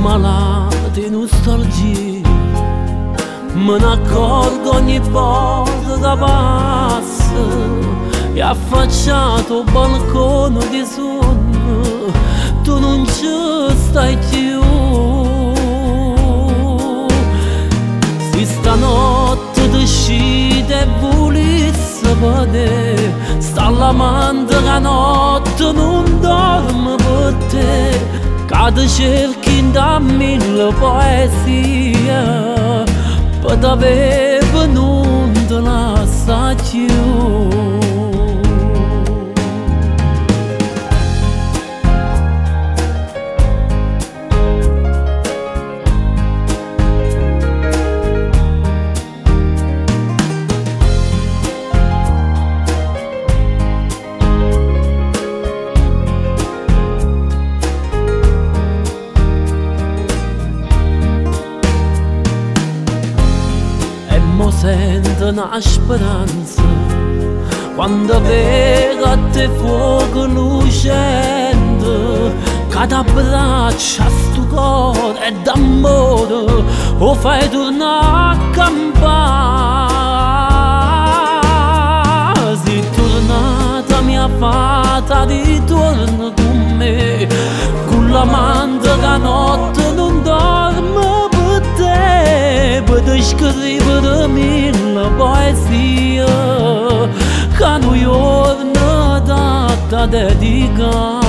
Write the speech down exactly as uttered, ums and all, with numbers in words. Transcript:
malato di nostalgia, me ne accorgo ogni volta che passa e affacciato al balcone di sonno tu non ci stai più. Se stanotte decide e volesse vedere, sta l'amante che notte non dorme per te, cade cerchi da mille poesie per t'avere non te lascia più. Mo sento una speranza quando vedo a te fuoco lucente che t'abbraccia sto cuore e d'amore o fai tornare a campare. Se tornata mia fata ritorna con me, con l'amante che notte non dorme per te, per scrivere mille poesie che noi giorno data dedica.